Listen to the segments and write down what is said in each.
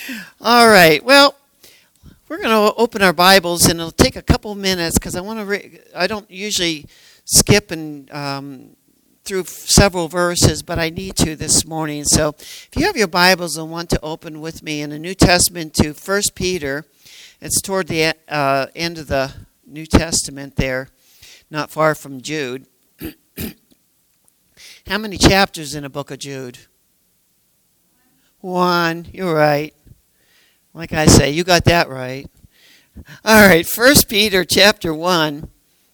All right. Well, we're going to open our Bibles, and it'll take a couple minutes because I want to. I don't usually skip and through several verses, but I need to this morning. So, if you have your Bibles and want to open with me in the New Testament to 1 Peter, it's toward the end of the New Testament there, not far from Jude. How many chapters in the book of Jude? One. You're right. Like I say, you got that right. All right, 1 Peter chapter 1,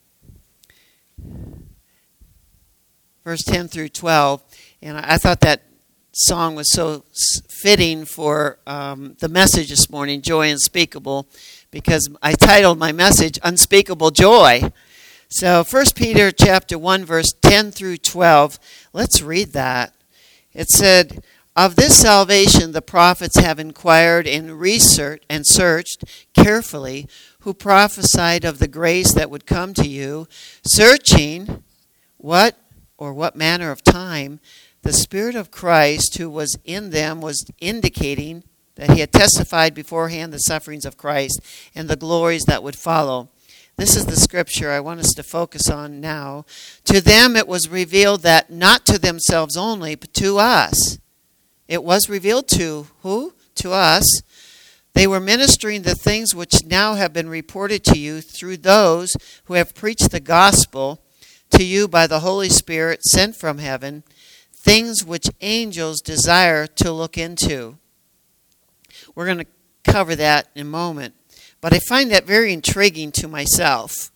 verse 10 through 12. And I thought that song was so fitting for the message this morning, Joy Unspeakable, because I titled my message, Unspeakable Joy. So 1 Peter chapter 1, verse 10 through 12, let's read that. It said, "Of this salvation the prophets have inquired and researched and searched carefully, who prophesied of the grace that would come to you, searching what manner of time the Spirit of Christ who was in them was indicating that he had testified beforehand the sufferings of Christ and the glories that would follow." This is the scripture I want us to focus on now. "To them it was revealed that not to themselves only, but to us." It was revealed to who? To us. "They were ministering the things which now have been reported to you through those who have preached the gospel to you by the Holy Spirit sent from heaven, things which angels desire to look into." We're going to cover that in a moment. But I find that very intriguing to myself.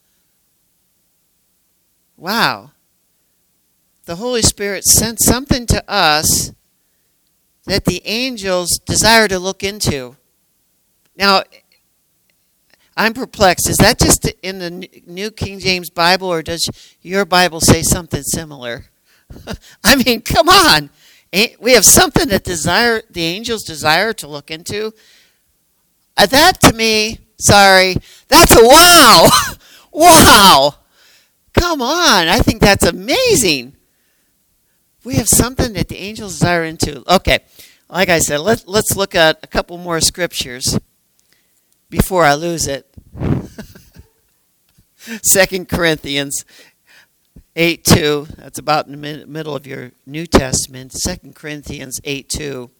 Wow. The Holy Spirit sent something to us that the angels desire to look into. Now, I'm perplexed. Is that just in the New King James Bible, or does your Bible say something similar? I mean, come on. We have something that the angels desire to look into. That to me, that's a wow. Wow. Come on. I think that's amazing. We have something that the angels desire into. Okay, like I said, let's look at a couple more scriptures before I lose it. 2 Corinthians 8:2. That's about in the middle of your New Testament. 2 Corinthians 8:2.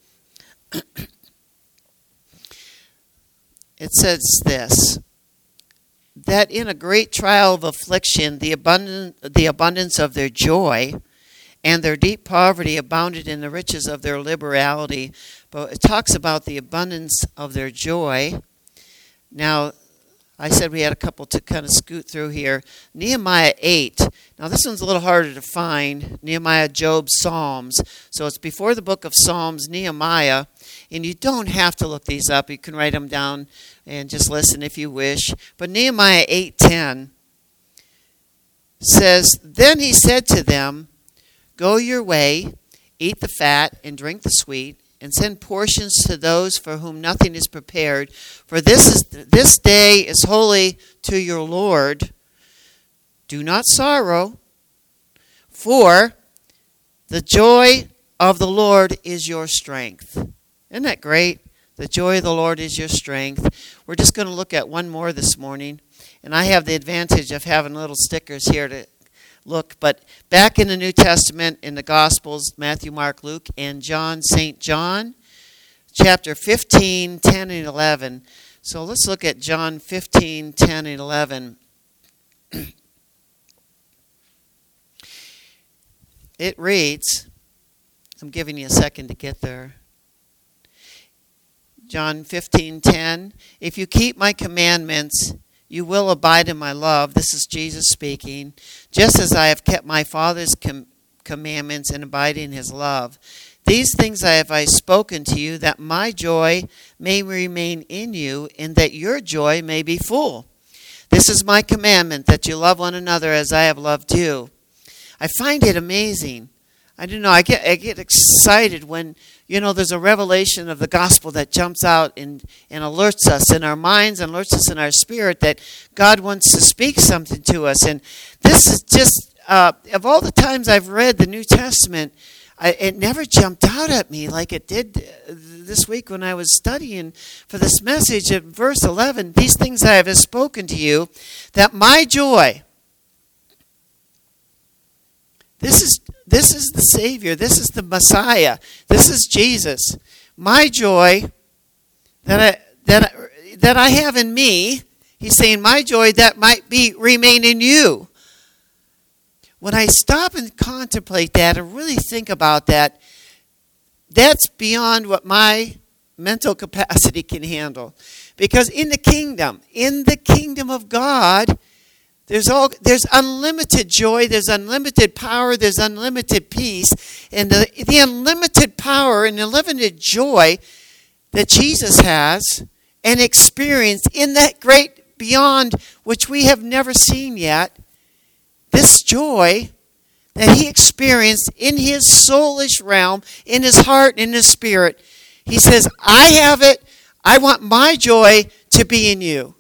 It says this, that in a great trial of affliction, the abundance of their joy and their deep poverty abounded in the riches of their liberality. But it talks about the abundance of their joy. Now, I said we had a couple to kind of scoot through here. Nehemiah 8. Now, this one's a little harder to find. Nehemiah, Job, Psalms. So it's before the book of Psalms, Nehemiah. And you don't have to look these up. You can write them down and just listen if you wish. But Nehemiah 8:10 says, "Then he said to them, 'Go your way, eat the fat and drink the sweet, and send portions to those for whom nothing is prepared. For this day is holy to your Lord. Do not sorrow, for the joy of the Lord is your strength.'" Isn't that great? The joy of the Lord is your strength. We're just going to look at one more this morning. And I have the advantage of having little stickers here to look. But back in the New Testament, in the Gospels, Matthew, Mark, Luke, and John, St. John, chapter 15, 10, and 11. So let's look at John 15, 10, and 11. It reads, I'm giving you a second to get there. John 15:10, "If you keep my commandments, you will abide in my love." This is Jesus speaking. "Just as I have kept my Father's commandments and abide in his love. These things have I spoken to you, that my joy may remain in you, and that your joy may be full. This is my commandment, that you love one another as I have loved you." I find it amazing. I don't know, I get excited when, there's a revelation of the gospel that jumps out and alerts us in our minds and alerts us in our spirit that God wants to speak something to us. And this is just, of all the times I've read the New Testament, it never jumped out at me like it did this week when I was studying for this message at verse 11. These things I have spoken to you, that my joy, this is the Savior, this is the Messiah, this is Jesus. My joy that I have in me, he's saying my joy that might remain in you. When I stop and contemplate that and really think about that, that's beyond what my mental capacity can handle. Because in the kingdom of God, there's unlimited joy, there's unlimited power, there's unlimited peace. And the unlimited power and unlimited joy that Jesus has and experienced in that great beyond which we have never seen yet, this joy that he experienced in his soulish realm, in his heart, in his spirit, he says, I have it. I want my joy to be in you.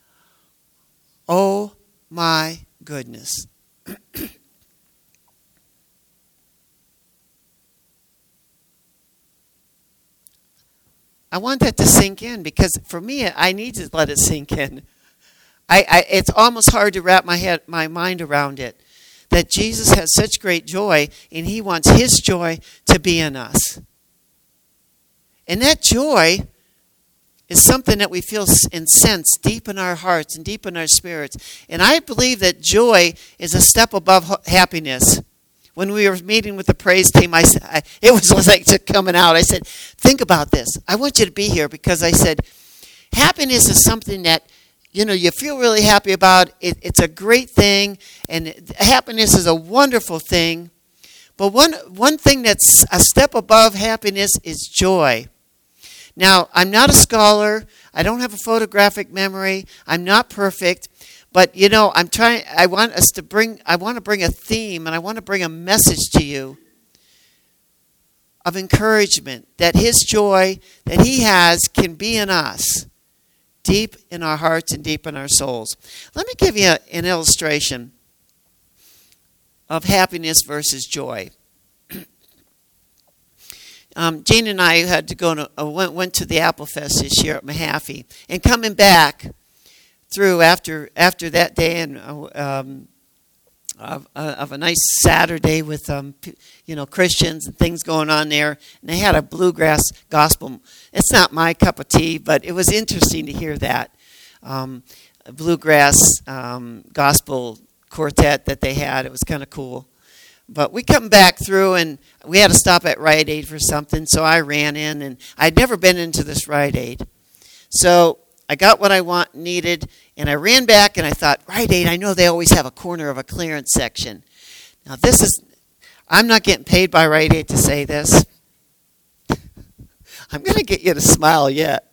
Oh my goodness. I want that to sink in because for me, I need to let it sink in. It's almost hard to wrap my mind around it, that Jesus has such great joy, and he wants his joy to be in us. And that joy is something that we feel and sense deep in our hearts and deep in our spirits. And I believe that joy is a step above happiness. When we were meeting with the praise team, it was like coming out. I said, think about this. I want you to be here because I said, happiness is something that you feel really happy about. It's a great thing, and happiness is a wonderful thing. But one thing that's a step above happiness is joy. Now, I'm not a scholar. I don't have a photographic memory. I'm not perfect. But, I want to bring a theme, and I want to bring a message to you of encouragement that his joy that he has can be in us, deep in our hearts and deep in our souls. Let me give you an illustration of happiness versus joy. Jean and I had to went to the Apple Fest this year at Mahaffey, and coming back through after that day and of a nice Saturday with Christians and things going on there, and they had a bluegrass gospel. It's not my cup of tea, but it was interesting to hear that bluegrass gospel quartet that they had. It was kind of cool. But we come back through, and we had to stop at Rite Aid for something, so I ran in, and I'd never been into this Rite Aid. So I got what I needed, and I ran back, and I thought, Rite Aid, I know they always have a corner of a clearance section. Now, I'm not getting paid by Rite Aid to say this. I'm going to get you to smile yet.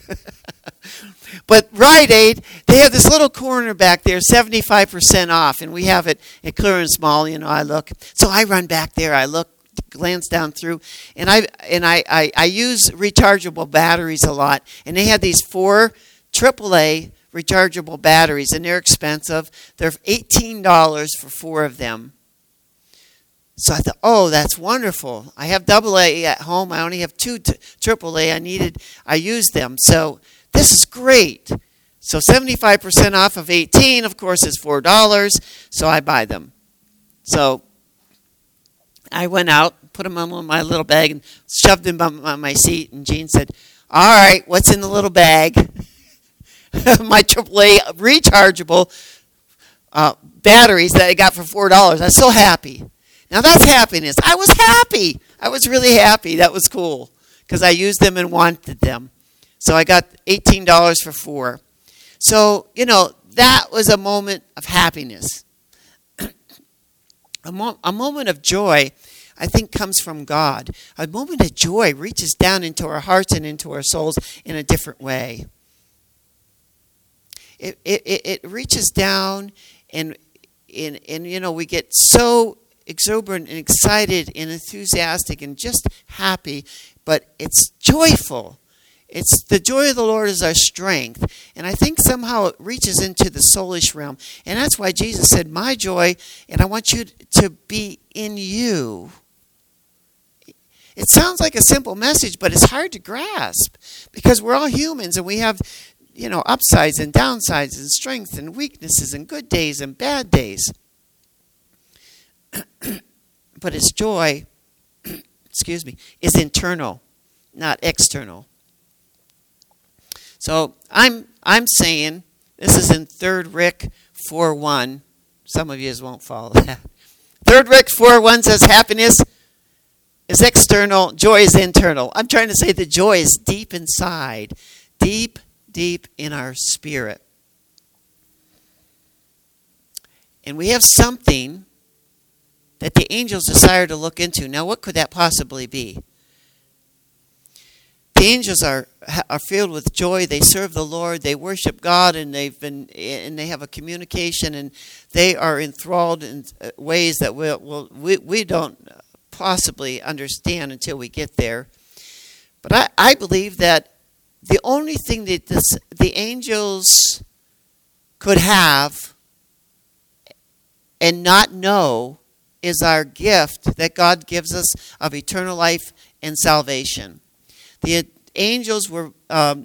But Rite Aid, they have this little corner back there, 75% off, and we have it at Clearance Mall. I look. So I run back there. I look, glance down through, and I use rechargeable batteries a lot. And they had these 4 AAA rechargeable batteries, and they're expensive. They're $18 for 4 of them. So I thought, oh, that's wonderful. I have AA at home. I only have 2 AAA. I used them. So this is great. So 75% off of 18, of course, is $4. So I buy them. So I went out, put them in my little bag, and shoved them on my seat. And Jean said, all right, what's in the little bag? My AAA rechargeable batteries that I got for $4. I was so happy. Now that's happiness. I was happy. I was really happy. That was cool because I used them and wanted them. So I got $18 for 4. So, that was a moment of happiness. A moment of joy, I think, comes from God. A moment of joy reaches down into our hearts and into our souls in a different way. It reaches down and we get so exuberant and excited and enthusiastic and just happy, but it's joyful. It's the joy of the Lord is our strength. And I think somehow it reaches into the soulish realm. And that's why Jesus said, my joy, and I want you to be in you. It sounds like a simple message, but it's hard to grasp because we're all humans and we have, upsides and downsides and strengths and weaknesses and good days and bad days. But His joy, is internal, not external. So I'm saying, this is in 3 Rick 4:1. Some of you won't follow that. 3 Rick 4:1 says happiness is external, joy is internal. I'm trying to say the joy is deep inside, deep in our spirit. And we have something that the angels desire to look into. Now, what could that possibly be? The angels are filled with joy. They serve the Lord. They worship God, and they have a communication, and they are enthralled in ways that we don't possibly understand until we get there. But I believe that the only thing that the angels could have and not know is our gift that God gives us of eternal life and salvation. The angels were, have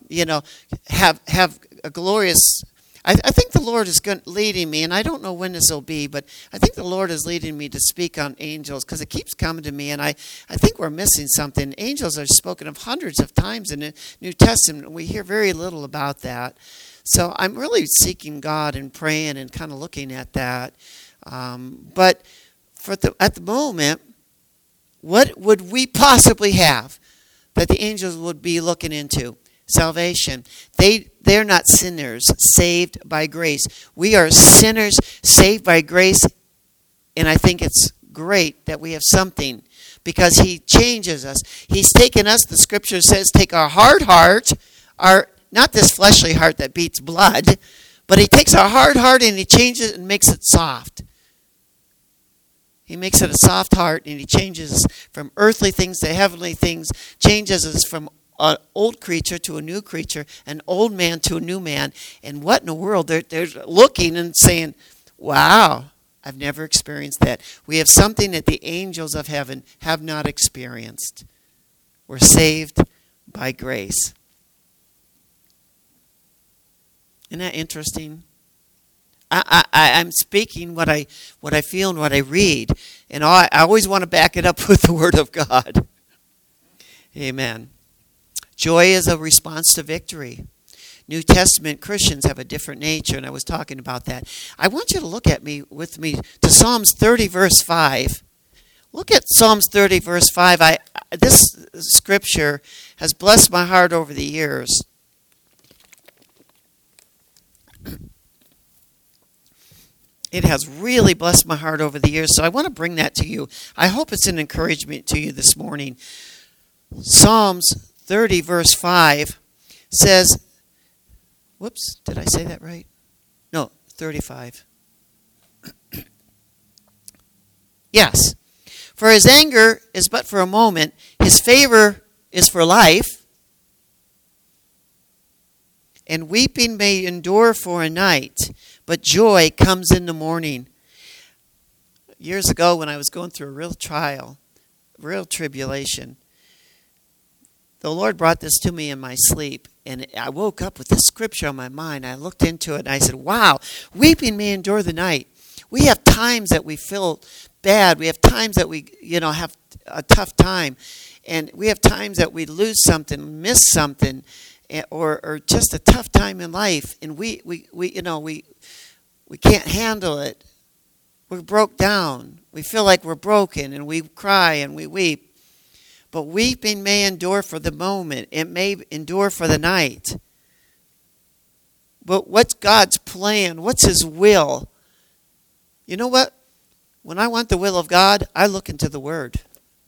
a glorious. I think the Lord is leading me, and I don't know when this will be, but I think the Lord is leading me to speak on angels because it keeps coming to me, and I think we're missing something. Angels are spoken of hundreds of times in the New Testament, and we hear very little about that. So I'm really seeking God and praying and kind of looking at that. But at the moment, what would we possibly have that the angels would be looking into? Salvation. They're not sinners saved by grace. We are sinners saved by grace, and I think it's great that we have something because He changes us. He's taken us, the scripture says, take our hard heart, not this fleshly heart that beats blood, but He takes our hard heart and He changes it and makes it soft. He makes it a soft heart, and He changes us from earthly things to heavenly things, changes us from an old creature to a new creature, an old man to a new man. And what in the world? They're looking and saying, wow, I've never experienced that. We have something that the angels of heaven have not experienced. We're saved by grace. Isn't that interesting? I'm speaking what I feel and what I read, and I always want to back it up with the Word of God. Amen. Joy is a response to victory. New Testament Christians have a different nature, and I was talking about that. I want you to look with me to Psalms 30, verse 5. Look at Psalms 30, verse 5. This scripture has blessed my heart over the years. It has really blessed my heart over the years, so I want to bring that to you. I hope it's an encouragement to you this morning. Psalms 30, verse 5 says, whoops, did I say that right? No, 35. Yes. For His anger is but for a moment, His favor is for life, and weeping may endure for a night, but joy comes in the morning. Years ago, when I was going through a real trial, real tribulation, the Lord brought this to me in my sleep, and I woke up with this scripture on my mind. I looked into it, and I said, wow, weeping may endure the night. We have times that we feel bad. We have times that we, have a tough time, and we have times that we lose something, miss something, or just a tough time in life, and we can't handle it. We're broke down. We feel like we're broken, and we cry and we weep. But weeping may endure for the moment. It may endure for the night. But what's God's plan? What's His will? You know what? When I want the will of God, I look into the Word.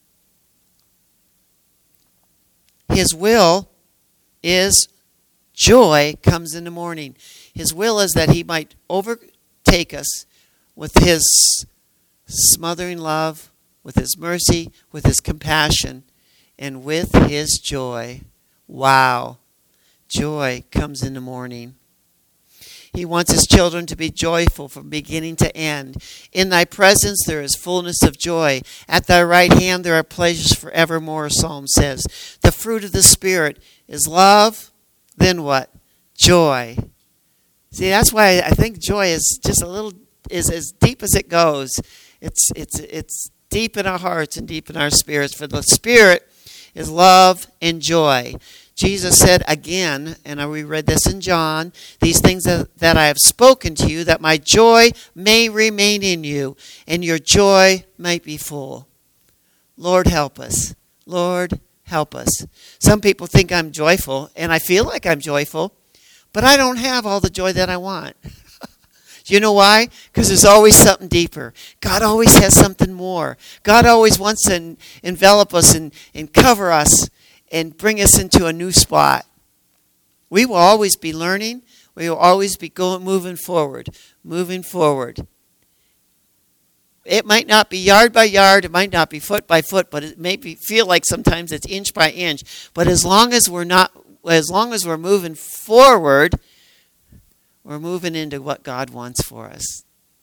His will is joy comes in the morning. His will is that He might overtake us with His smothering love, with His mercy, with His compassion, and with His joy. Wow. Joy comes in the morning. He wants his children to be joyful from beginning to end. In thy presence there is fullness of joy. At thy right hand there are pleasures forevermore, Psalm says. The fruit of the Spirit is love, then what? Joy. See, that's why I think joy is just is as deep as it goes. It's deep in our hearts and deep in our spirits. For the Spirit is love and joy. Jesus said again, and we read this in John, these things that I have spoken to you, that my joy may remain in you, and your joy might be full. Lord, help us. Lord, help us. Some people think I'm joyful, and I feel like I'm joyful, but I don't have all the joy that I want. Do you know why? Because there's always something deeper. God always has something more. God always wants to envelop us and cover us and bring us into a new spot. We will always be learning. We will always be moving forward. It might not be yard by yard. It might not be foot by foot, but it may feel like sometimes it's inch by inch. But as long as we're moving forward, we're moving into what God wants for us.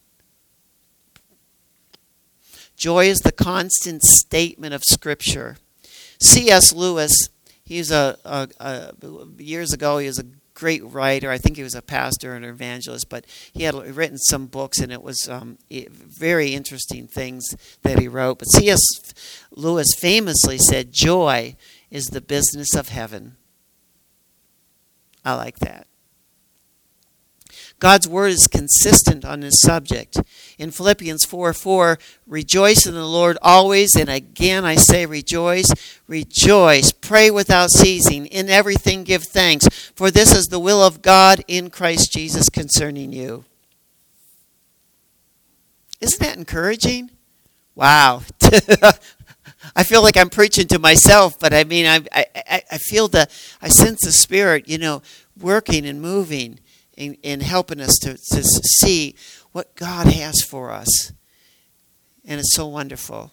Joy is the constant statement of Scripture. C.S. Lewis, years ago, he was a great writer. I think he was a pastor and an evangelist, but he had written some books, and it was very interesting things that he wrote. But C.S. Lewis famously said, joy is the business of heaven. I like that. God's word is consistent on this subject. In Philippians 4:4, rejoice in the Lord always, and again I say rejoice. Rejoice, pray without ceasing, in everything give thanks, for this is the will of God in Christ Jesus concerning you. Isn't that encouraging? Wow. I feel like I'm preaching to myself, but I mean, I feel I sense the Spirit, working and moving. In helping us to see what God has for us. And it's so wonderful.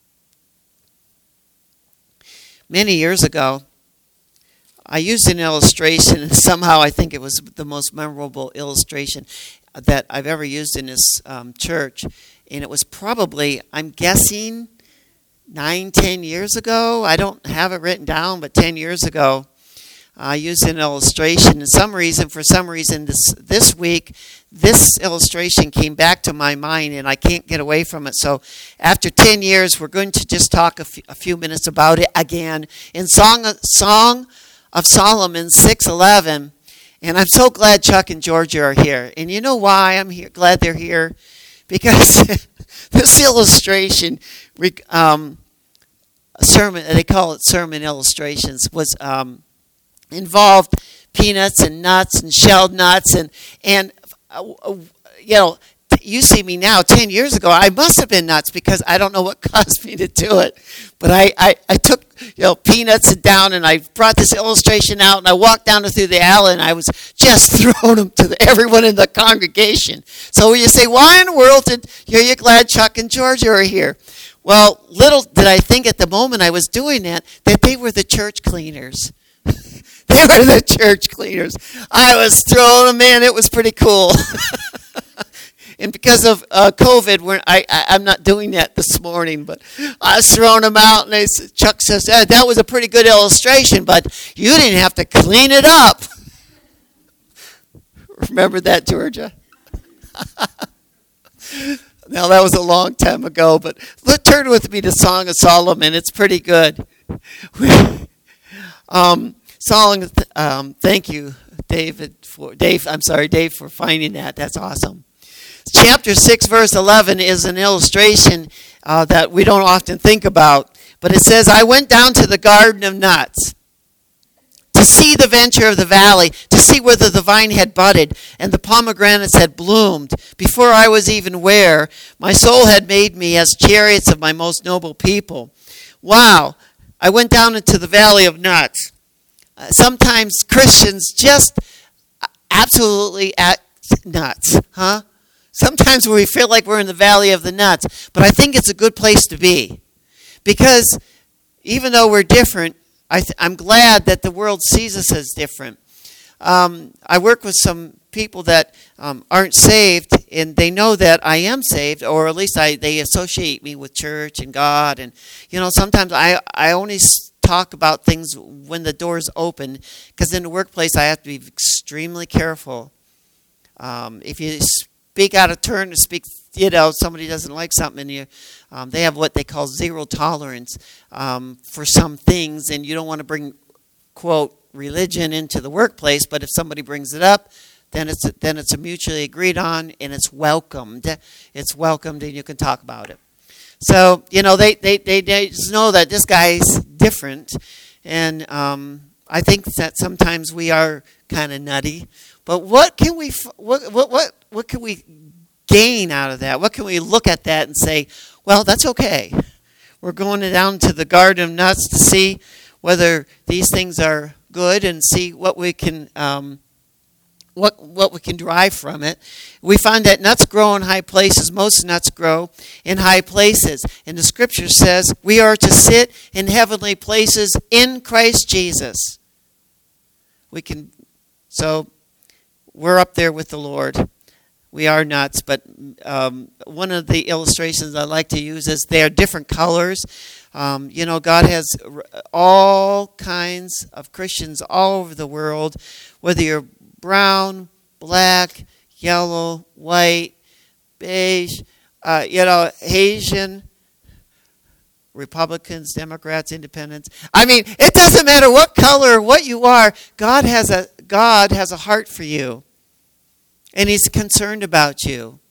Many years ago, I used an illustration, and somehow I think it was the most memorable illustration that I've ever used in this church. And it was probably, I'm guessing, 9-10 years ago. I don't have it written down, but 10 years ago. I used an illustration, and for some reason, this week, this illustration came back to my mind, and I can't get away from it. So after 10 years, we're going to just talk a few minutes about it again. In Song of Solomon 6:11, and I'm so glad Chuck and Georgia are here. And you know why I'm glad they're here? Because this illustration, sermon, they call it sermon illustrations, was... involved peanuts and nuts and shelled nuts and you see me now 10 years ago. I must have been nuts because I don't know what caused me to do it, but I took peanuts down, and I brought this illustration out, and I walked down through the alley, and I was just throwing them to everyone in the congregation. So when you say, why in the world you're glad Chuck and Georgia are here? Well, little did I think at the moment I was doing that they were the church cleaners. They were the church cleaners. I was throwing them in. It was pretty cool. And because of COVID, I'm not doing that this morning, but I was throwing them out, and Chuck says, that was a pretty good illustration, but you didn't have to clean it up. Remember that, Georgia? Now, that was a long time ago, but turn with me to Song of Solomon. It's pretty good. Thank you, Dave, for finding that. That's awesome. Chapter 6, verse 11 is an illustration that we don't often think about. But it says, I went down to the garden of nuts to see the venture of the valley, to see whether the vine had budded and the pomegranates had bloomed. Before I was even aware, my soul had made me as chariots of my most noble people. Wow. I went down into the valley of nuts. Sometimes Christians just absolutely act nuts, huh? Sometimes we feel like we're in the valley of the nuts, but I think it's a good place to be. Because even though we're different, I'm glad that the world sees us as different. I work with some people that aren't saved, and they know that I am saved, or at least they associate me with church and God. And, sometimes I only talk about things when the door's open, because in the workplace I have to be extremely careful. If you speak out of turn to speak, somebody doesn't like something, and they have what they call zero tolerance for some things, and you don't want to bring, quote, religion into the workplace. But if somebody brings it up, then it's a mutually agreed on, and it's welcomed. It's welcomed, and you can talk about it. So they just know that this guy's different, and I think that sometimes we are kind of nutty. But what can we gain out of that? What can we look at that and say, well, that's okay? We're going down to the Garden of Nuts to see whether these things are good and see what we can what we can derive from it. We find that nuts grow in high places. Most nuts grow in high places. And the scripture says we are to sit in heavenly places in Christ Jesus. So we're up there with the Lord. We are nuts, but one of the illustrations I like to use is they are different colors. God has all kinds of Christians all over the world, whether you're brown, black, yellow, white, beige, Asian, Republicans, Democrats, Independents. I mean, it doesn't matter what color or what you are. God has a heart for you. And He's concerned about you.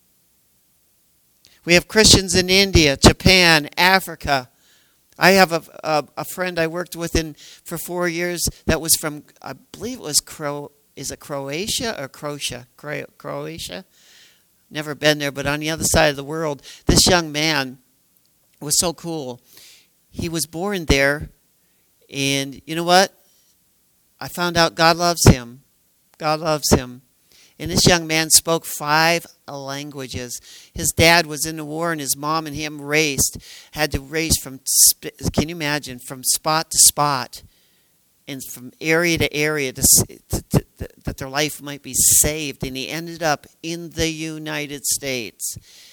We have Christians in India, Japan, Africa. I have a friend I worked with for 4 years that was from, I believe it was Croatia or Croatia? Croatia? Never been there, but on the other side of the world. This young man was so cool. He was born there, and you know what? I found out God loves him. God loves him. And this young man spoke 5 languages. His dad was in the war, and his mom and him had to race from, can you imagine, from spot to spot and from area to area that their life might be saved. And he ended up in the United States.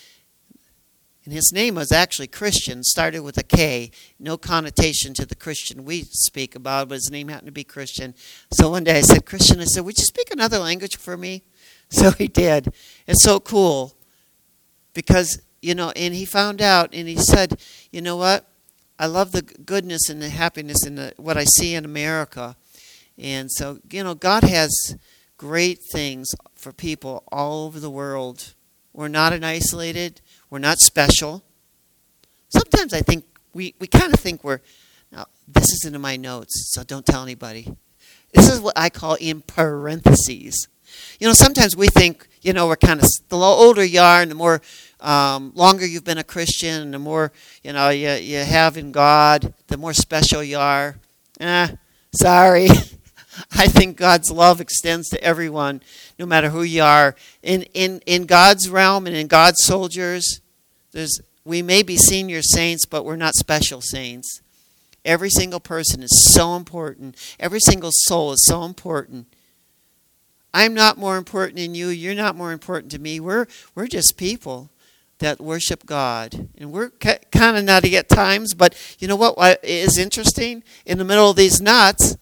And his name was actually Christian, started with a K, no connotation to the Christian we speak about, but his name happened to be Christian. So one day I said, Christian, would you speak another language for me? So he did. It's so cool because, and he found out and he said, you know what? I love the goodness and the happiness in what I see in America. And so, God has great things for people all over the world. We're not isolated. We're not special. Sometimes I think we kind of think now this isn't in my notes, so don't tell anybody. This is what I call in parentheses. Sometimes we think, we're kind of, the older you are and the more longer you've been a Christian and the more, you have in God, the more special you are. Sorry. I think God's love extends to everyone, no matter who you are. In God's realm and in God's soldiers, we may be senior saints, but we're not special saints. Every single person is so important. Every single soul is so important. I'm not more important than you. You're not more important to me. We're just people that worship God. And we're kind of nutty at times, but you know what is interesting? In the middle of these nuts,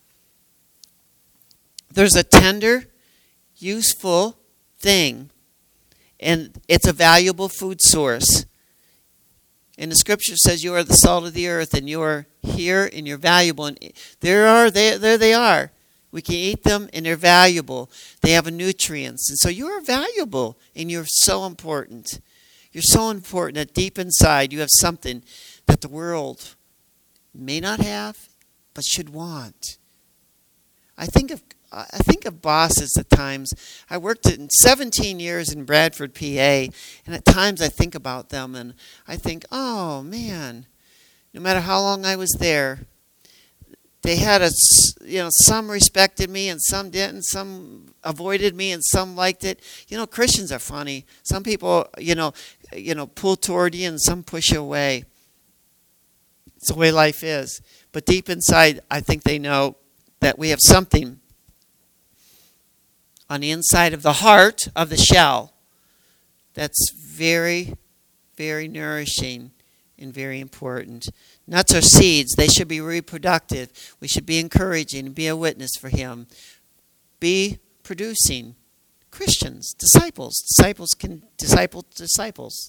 there's a tender, useful thing. And it's a valuable food source. And the scripture says you are the salt of the earth, and you are here, and you're valuable. And there they are. We can eat them, and they're valuable. They have nutrients. And so you are valuable, and you're so important. You're so important that deep inside you have something that the world may not have, but should want. I think of bosses at times. I worked 17 years in Bradford, PA, and at times I think about them, and I think, oh, man, no matter how long I was there, they had some respected me and some didn't. Some avoided me and some liked it. Christians are funny. Some people, pull toward you and some push you away. It's the way life is. But deep inside, I think they know that we have something on the inside of the heart of the shell. That's very, very nourishing and very important. Nuts are seeds. They should be reproductive. We should be encouraging and be a witness for Him. Be producing Christians, disciples. Disciples can disciple disciples.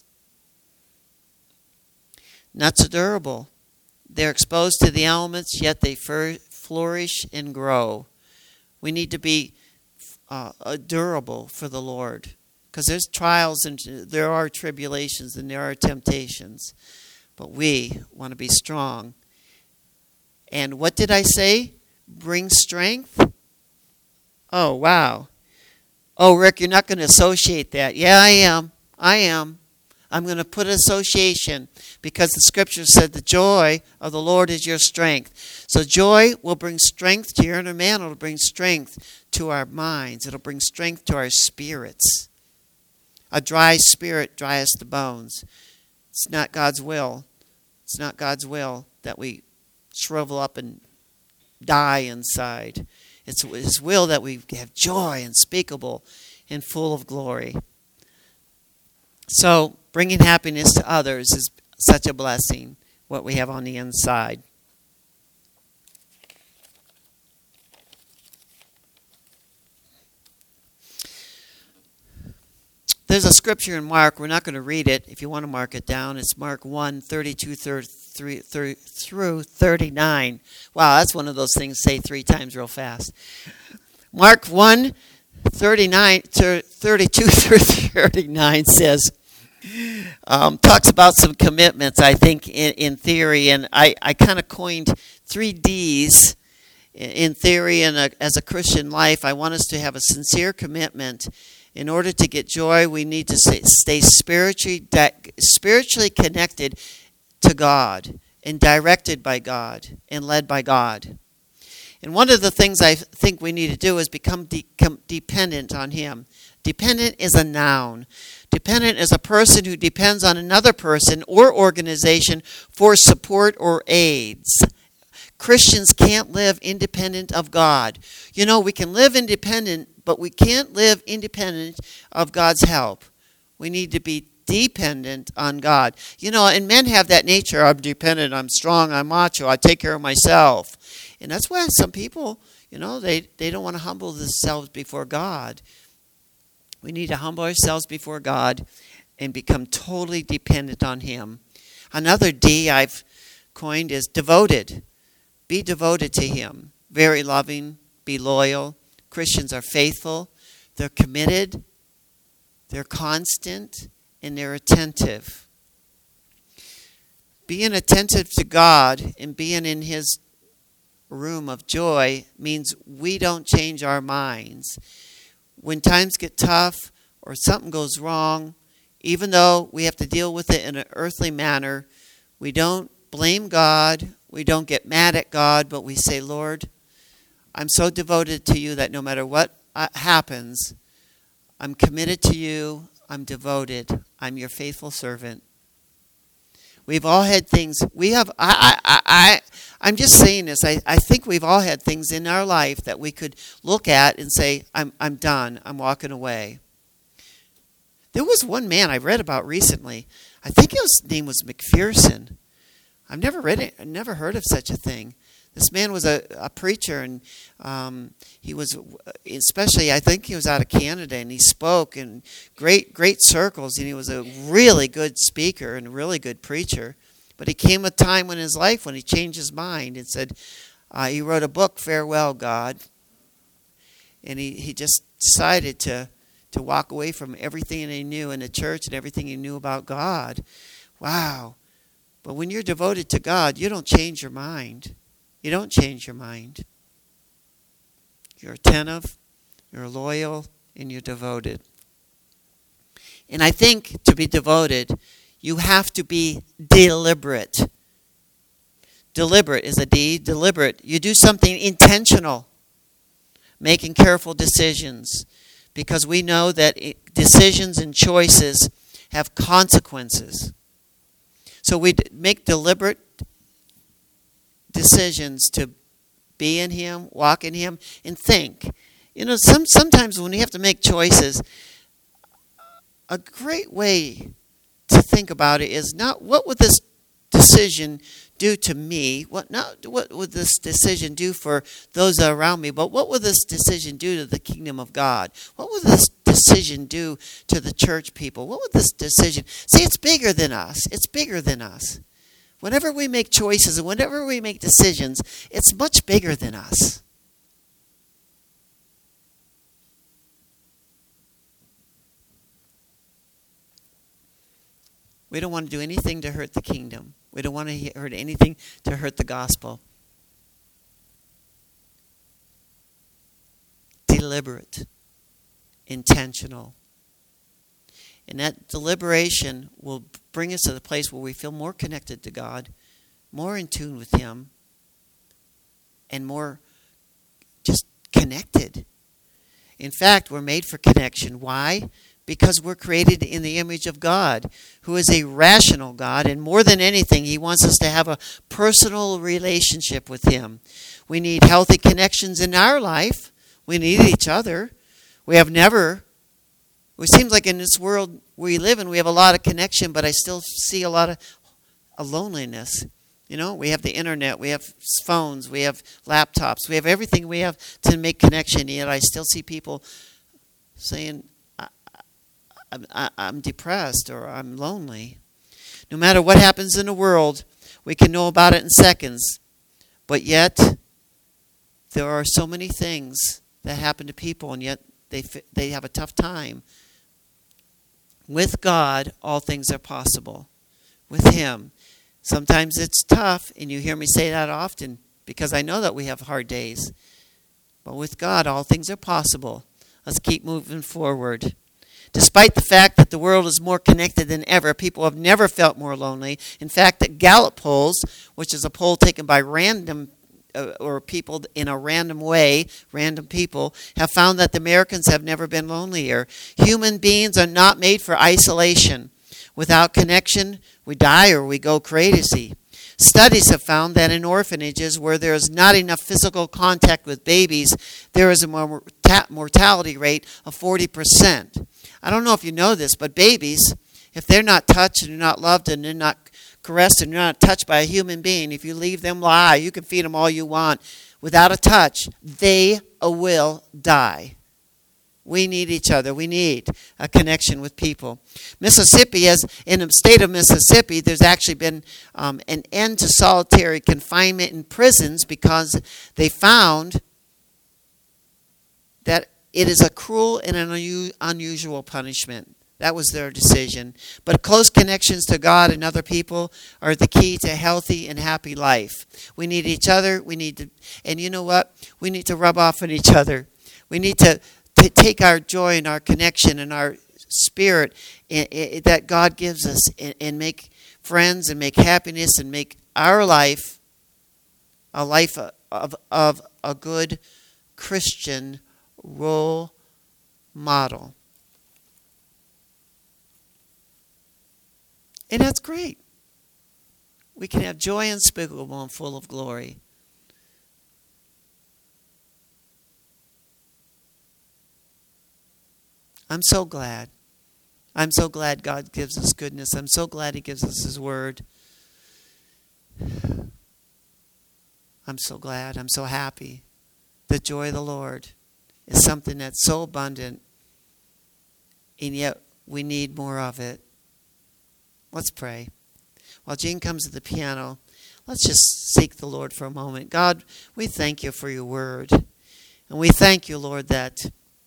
Nuts are durable. They're exposed to the elements, yet they flourish and grow. We need to be durable for the Lord, because there's trials and there are tribulations and there are temptations. But we want to be strong. And what did I say? Bring strength? Oh, wow. Oh, Rick, you're not going to associate that. Yeah, I am. I'm going to put association, because the scripture said the joy of the Lord is your strength. So joy will bring strength to your inner man. It'll bring strength to our minds. It'll bring strength to our spirits. A dry spirit driest the bones. It's not God's will. It's not God's will that we shrivel up and die inside. It's His will that we have joy unspeakable and full of glory. So bringing happiness to others is such a blessing, what we have on the inside. There's a scripture in Mark. We're not going to read it. If you want to mark it down, it's Mark 1, 32 through 39. Wow, that's one of those things say 3 times real fast. Mark 1, 32 through 39 says, talks about some commitments, I think, in theory. And I kind of coined 3 Ds in theory and as a Christian life. I want us to have a sincere commitment. In order to get joy, we need to stay spiritually connected to God and directed by God and led by God. And one of the things I think we need to do is become dependent on Him. Dependent is a noun. Dependent is a person who depends on another person or organization for support or aids. Christians can't live independent of God. You know, we can live independent, but we can't live independent of God's help. We need to be dependent on God. You know, and men have that nature. I'm dependent, I'm strong, I'm macho, I take care of myself. And that's why some people, you know, they don't want to humble themselves before God. We need to humble ourselves before God and become totally dependent on Him. Another D I've coined is devoted. Be devoted to Him. Very loving, be loyal. Christians are faithful, they're committed, they're constant, and they're attentive. Being attentive to God and being in His room of joy means we don't change our minds. When times get tough or something goes wrong, even though we have to deal with it in an earthly manner, we don't blame God, we don't get mad at God, but we say, Lord, I'm so devoted to you that no matter what happens, I'm committed to you, I'm devoted, I'm your faithful servant. We've all had things, I'm just saying this, I think we've all had things in our life that we could look at and say, I'm done, I'm walking away. There was one man I read about recently, I think his name was McPherson. I've never read it, I've never heard of such a thing. This man was a preacher, and he was, especially, I think he was out of Canada, and he spoke in great circles, and he was a really good speaker and a really good preacher. But he came a time in his life when he changed his mind and said, he wrote a book, Farewell, God, and he just decided to walk away from everything he knew in the church and everything he knew about God. Wow. But when you're devoted to God, you don't change your mind. You don't change your mind. You're attentive, you're loyal, and you're devoted. And I think to be devoted, you have to be deliberate. Deliberate is a D. Deliberate. You do something intentional, making careful decisions, because we know that decisions and choices have consequences. So we make deliberate decisions to be in Him, walk in Him, and think. Sometimes when you have to make choices, a great way to think about it is not what would this decision do to me, what would this decision do for those around me, but what would this decision do to the kingdom of God? What would this decision do to the church people? What would this decision... See, it's bigger than us. It's bigger than us. Whenever we make choices and whenever we make decisions, it's much bigger than us. We don't want to do anything to hurt the kingdom. We don't want to hurt anything to hurt the gospel. Deliberate. Intentional. And that deliberation will bring us to the place where we feel more connected to God, more in tune with Him, and more just connected. In fact, we're made for connection. Why? Because we're created in the image of God, who is a rational God, and more than anything, He wants us to have a personal relationship with Him. We need healthy connections in our life. We need each other. It seems like in this world we live in, we have a lot of connection, but I still see a lot of loneliness. We have the internet, we have phones, we have laptops, we have everything we have to make connection, yet I still see people saying, I'm depressed or I'm lonely. No matter what happens in the world, we can know about it in seconds. But yet, there are so many things that happen to people, and yet they have a tough time. With God, all things are possible. With Him. Sometimes it's tough, and you hear me say that often, because I know that we have hard days. But with God, all things are possible. Let's keep moving forward. Despite the fact that the world is more connected than ever, people have never felt more lonely. In fact, the Gallup polls, which is a poll taken by random or people in a random way, random people, have found that the Americans have never been lonelier. Human beings are not made for isolation. Without connection, we die or we go crazy. Studies have found that in orphanages where there is not enough physical contact with babies, there is a mortality rate of 40%. I don't know if you know this, but babies, if they're not touched and they're not loved and they're not caressed and they're not touched by a human being, if you leave them lie, you can feed them all you want. Without a touch, they will die. We need each other. We need a connection with people. Mississippi, in the state of Mississippi, there's actually been an end to solitary confinement in prisons because they found that it is a cruel and an unusual punishment. That was their decision. But close connections to God and other people are the key to healthy and happy life. We need each other. And you know what? We need to rub off on each other. We need to take our joy and our connection and our spirit that God gives us and make friends and make happiness and make our life a life of a good Christian role model. And that's great. We can have joy unspeakable and full of glory. I'm so glad. I'm so glad God gives us goodness. I'm so glad He gives us His word. I'm so glad. I'm so happy. The joy of the Lord is something that's so abundant, and yet we need more of it. Let's pray. While Jean comes to the piano, let's just seek the Lord for a moment. God, we thank You for Your word. And we thank You, Lord, that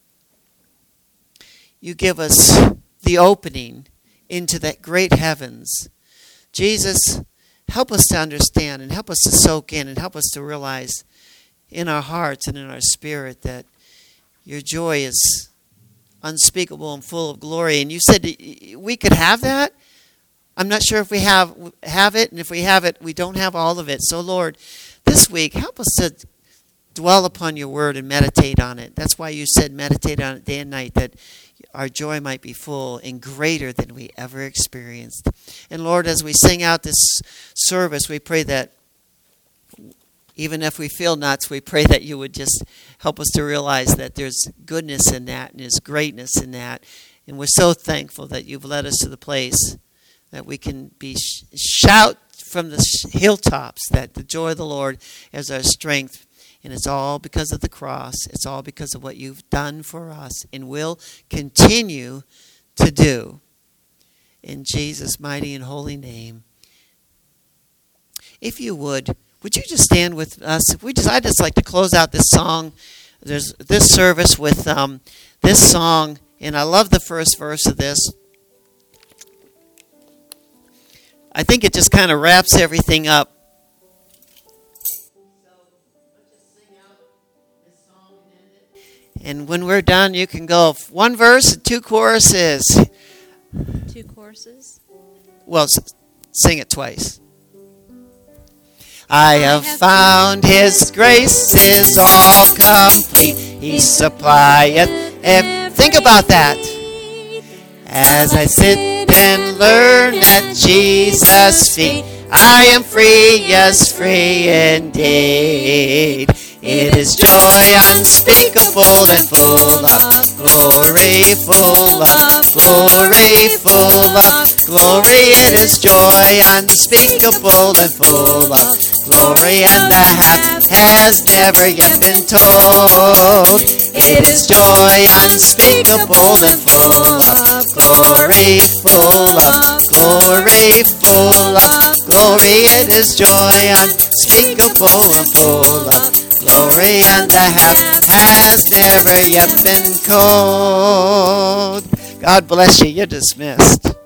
You give us the opening into that great heavens. Jesus, help us to understand and help us to soak in and help us to realize in our hearts and in our spirit that Your joy is unspeakable and full of glory. And You said we could have that. I'm not sure if we have it, and if we have it, we don't have all of it. So, Lord, this week, help us to dwell upon Your word and meditate on it. That's why You said meditate on it day and night, that our joy might be full and greater than we ever experienced. And Lord, as we sing out this service, we pray that even if we feel nuts, we pray that you would just help us to realize that there's goodness in that and there's greatness in that. And we're so thankful that you've led us to the place that we can be shout from the hilltops that the joy of the Lord is our strength. And it's all because of the cross. It's all because of what you've done for us and will continue to do. In Jesus' mighty and holy name. If you would you just stand with us? I'd just like to close out this song. There's this service with this song, and I love the first verse of this. I think it just kind of wraps everything up. And when we're done, you can go one verse and two choruses. Two choruses? Well, sing it twice. I have found His grace is all complete. He supplieth. Think about that. As I sit and learn at Jesus' feet, I am free, yes, free indeed. It is joy unspeakable and full of glory, full of glory, full of glory. It is joy unspeakable and full of glory, and the half has never yet been told. It is joy unspeakable and full of glory, full of glory, full of glory. It is joy unspeakable and full of glory, and the half has never yet been cold. God bless you. You're dismissed.